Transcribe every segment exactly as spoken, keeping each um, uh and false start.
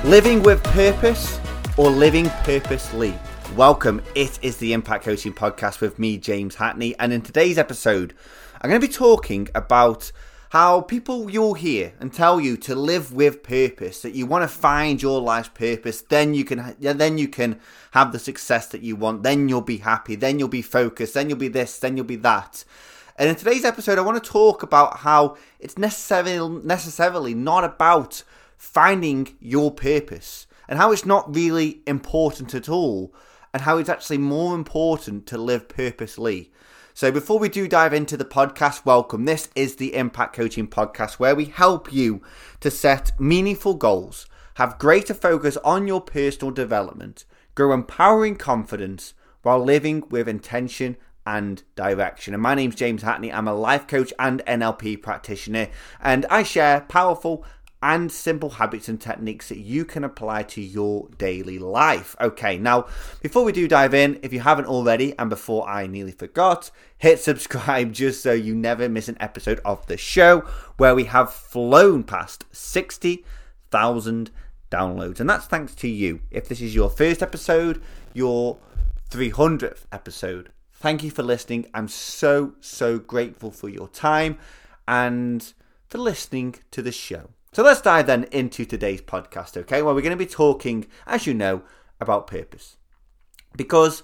Living with purpose or living purposely? Welcome, it is the Impact Coaching Podcast with me, James Hatney, and in today's episode, I'm going to be talking about how people you'll hear and tell you to live with purpose, that you want to find your life's purpose, then you can then you can have the success that you want, then you'll be happy, then you'll be focused, then you'll be this, then you'll be that. And in today's episode, I want to talk about how it's necessarily necessarily not about finding your purpose, and how it's not really important at all, and how it's actually more important to live purposely. So before we do dive into the podcast, welcome. This is the Impact Coaching Podcast, where we help you to set meaningful goals, have greater focus on your personal development, grow empowering confidence while living with intention and direction. And my name's James Hatney. I'm a life coach and N L P practitioner, and I share powerful and simple habits and techniques that you can apply to your daily life. Okay, now, before we do dive in, if you haven't already, and before I nearly forgot, hit subscribe just so you never miss an episode of the show, where we have flown past sixty thousand downloads. And that's thanks to you. If this is your first episode, your three hundredth episode, thank you for listening. I'm so, so grateful for your time and for listening to the show. So let's dive then into today's podcast, okay? Well, we're going to be talking, as you know, about purpose. Because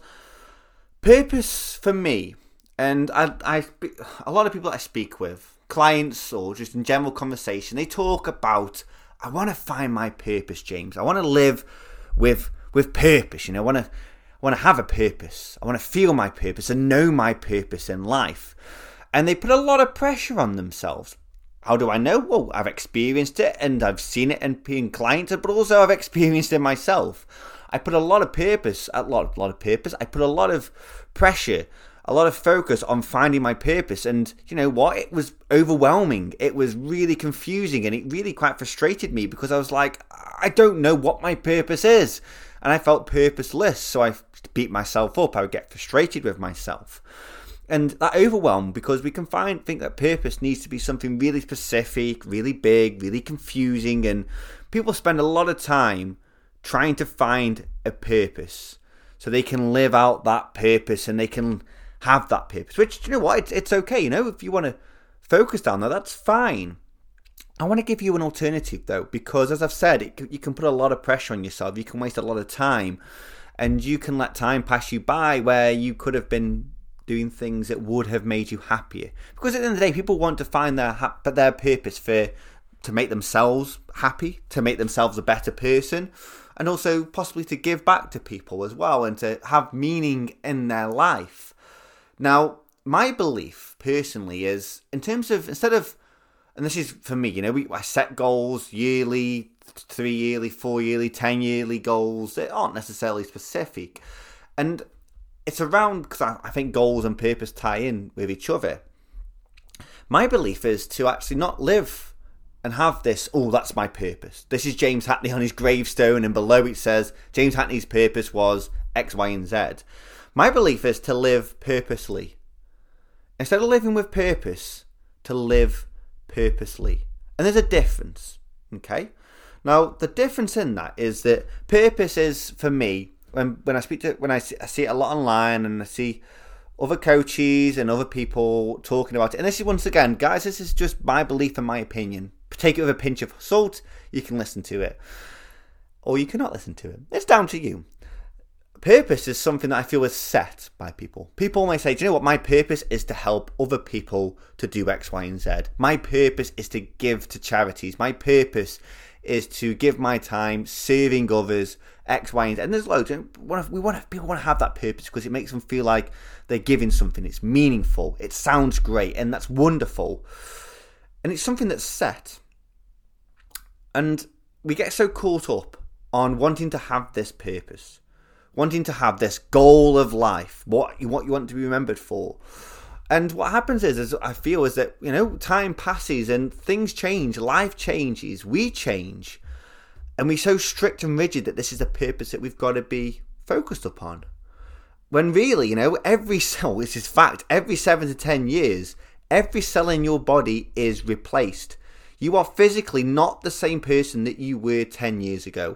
purpose for me, and I, I, a lot of people I speak with, clients or just in general conversation, they talk about, I want to find my purpose, James. I want to live with with purpose, you know, I want to, I want to have a purpose. I want to feel my purpose and know my purpose in life. And they put a lot of pressure on themselves. How do I know? Well, I've experienced it and I've seen it in, in clients, but also I've experienced it myself. I put a lot of purpose, a lot, a lot of purpose. I put a lot of pressure, a lot of focus on finding my purpose. And you know what? It was overwhelming. It was really confusing, and it really quite frustrated me because I was like, I don't know what my purpose is. And I felt purposeless. So I beat myself up. I would get frustrated with myself. And that overwhelm, because we can find think that purpose needs to be something really specific, really big, really confusing, and people spend a lot of time trying to find a purpose so they can live out that purpose and they can have that purpose. Which, you know what, it's, it's okay, you know, if you want to focus down there, that's fine. I want to give you an alternative though, because as I've said, it, you can put a lot of pressure on yourself, you can waste a lot of time, and you can let time pass you by where you could have been doing things that would have made you happier. Because at the end of the day, people want to find their ha- their purpose for to make themselves happy, to make themselves a better person, and also possibly to give back to people as well and to have meaning in their life. Now, my belief personally is, in terms of, instead of, and this is for me, you know, we I set goals yearly, three yearly, four yearly, ten yearly goals that aren't necessarily specific. And it's around, because I, I think goals and purpose tie in with each other. My belief is to actually not live and have this, oh, that's my purpose. This is James Hatney on his gravestone, and below it says, James Hatney's purpose was X, Y, and Z. My belief is to live purposely. Instead of living with purpose, to live purposely. And there's a difference, okay? Now, the difference in that is that purpose is, for me, When when I speak to when I see, I see it a lot online, and I see other coaches and other people talking about it. And this is, once again, guys, this is just my belief and my opinion. Take it with a pinch of salt. You can listen to it, or you cannot listen to it. It's down to you. Purpose is something that I feel is set by people. People may say, do you know what? My purpose is to help other people to do X, Y, and Z. My purpose is to give to charities. My purpose is to give my time serving others, X, Y, and Z. And there's loads. We want to, people want to have that purpose because it makes them feel like they're giving something. It's meaningful. It sounds great, and that's wonderful. And it's something that's set. And we get so caught up on wanting to have this purpose, wanting to have this goal of life, what you what you want to be remembered for. And what happens is, is I feel is that, you know, time passes and things change, life changes, we change, and we're so strict and rigid that this is the purpose that we've got to be focused upon. When really, you know, every cell, this is fact, every seven to ten years, every cell in your body is replaced. You are physically not the same person that you were ten years ago.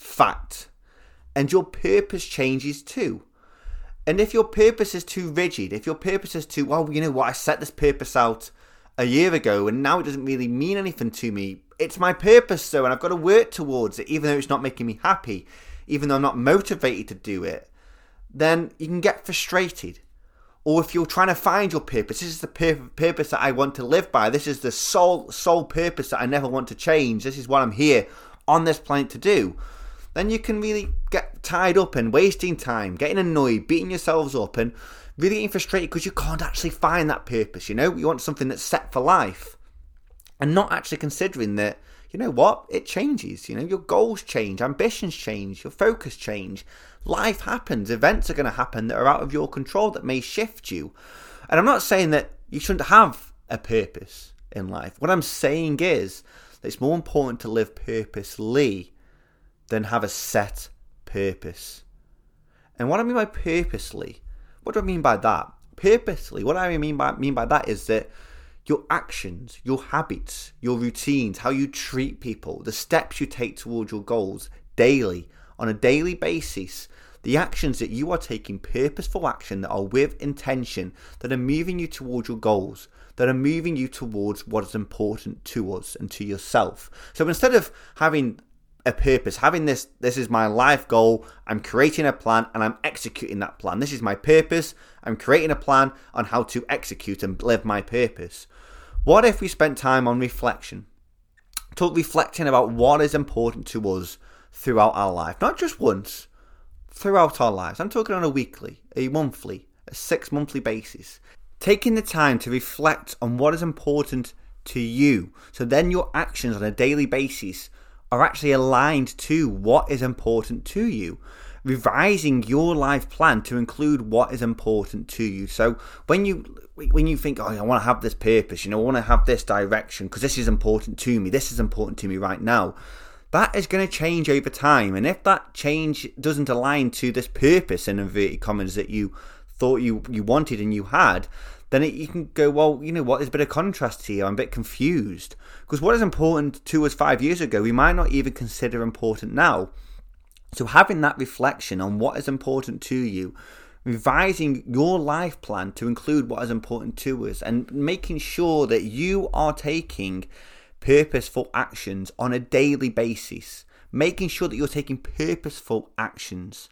Fact. And your purpose changes too. And if your purpose is too rigid, if your purpose is too, well, you know what, I set this purpose out a year ago and now it doesn't really mean anything to me. It's my purpose though, and I've got to work towards it, even though it's not making me happy, even though I'm not motivated to do it, then you can get frustrated. Or if you're trying to find your purpose, this is the pur- purpose that I want to live by, this is the sole, sole purpose that I never want to change, this is what I'm here on this planet to do, then you can really get tied up and wasting time, getting annoyed, beating yourselves up and really getting frustrated because you can't actually find that purpose, you know? You want something that's set for life and not actually considering that, you know what, it changes, you know, your goals change, ambitions change, your focus change, life happens, events are going to happen that are out of your control that may shift you. And I'm not saying that you shouldn't have a purpose in life. What I'm saying is that it's more important to live purposely than have a set purpose. And what I mean by purposely, what do I mean by that? Purposely, what I mean by mean by that is that your actions, your habits, your routines, how you treat people, the steps you take towards your goals daily, on a daily basis, the actions that you are taking, purposeful action that are with intention, that are moving you towards your goals, that are moving you towards what is important to us and to yourself. So instead of having a purpose, having this, this is my life goal, I'm creating a plan and I'm executing that plan. This is my purpose, I'm creating a plan on how to execute and live my purpose. What if we spent time on reflection? Talk reflecting about what is important to us throughout our life, not just once, throughout our lives. I'm talking on a weekly, a monthly, a six monthly basis. Taking the time to reflect on what is important to you, so then your actions on a daily basis are actually aligned to what is important to you. Revising your life plan to include what is important to you. So when you when you think, oh, I want to have this purpose, you know, I want to have this direction because this is important to me, this is important to me right now, that is going to change over time. And if that change doesn't align to this purpose, in inverted commas, that you thought you, you wanted and you had, then it, you can go, well, you know what, there's a bit of contrast here, I'm a bit confused. Because what is important to us five years ago, we might not even consider important now. So having that reflection on what is important to you, revising your life plan to include what is important to us, and making sure that you are taking purposeful actions on a daily basis, making sure that you're taking purposeful actions,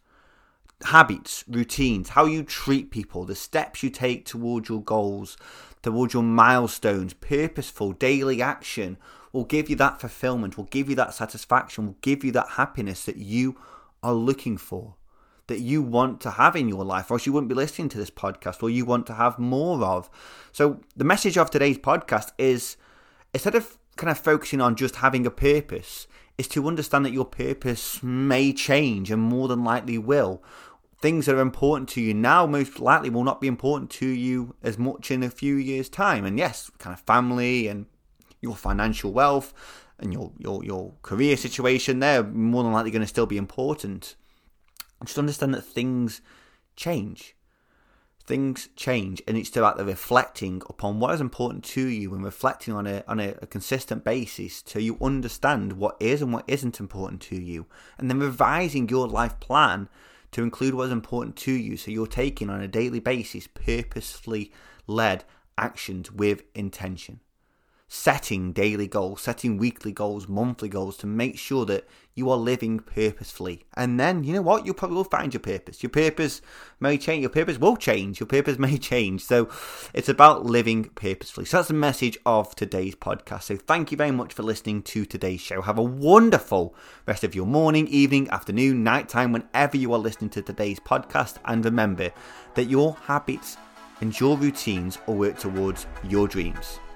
habits, routines, how you treat people, the steps you take towards your goals, towards your milestones, purposeful daily action will give you that fulfillment, will give you that satisfaction, will give you that happiness that you are looking for, that you want to have in your life, or else you wouldn't be listening to this podcast, or you want to have more of. So the message of today's podcast is, instead of kind of focusing on just having a purpose, is to understand that your purpose may change and more than likely will. Things that are important to you now most likely will not be important to you as much in a few years' time. And yes, kind of family and your financial wealth and your, your, your career situation, they're more than likely going to still be important. Just understand that things change. Things change, and it's about the reflecting upon what is important to you and reflecting on a on a, a consistent basis till you understand what is and what isn't important to you, and then revising your life plan to include what is important to you, so you're taking on a daily basis purposefully led actions with intention. Setting daily goals, setting weekly goals, monthly goals to make sure that you are living purposefully. And then, you know what? You probably will find your purpose. Your purpose may change. Your purpose will change. Your purpose may change. So it's about living purposefully. So that's the message of today's podcast. So thank you very much for listening to today's show. Have a wonderful rest of your morning, evening, afternoon, nighttime, whenever you are listening to today's podcast. And remember that your habits and your routines will work towards your dreams.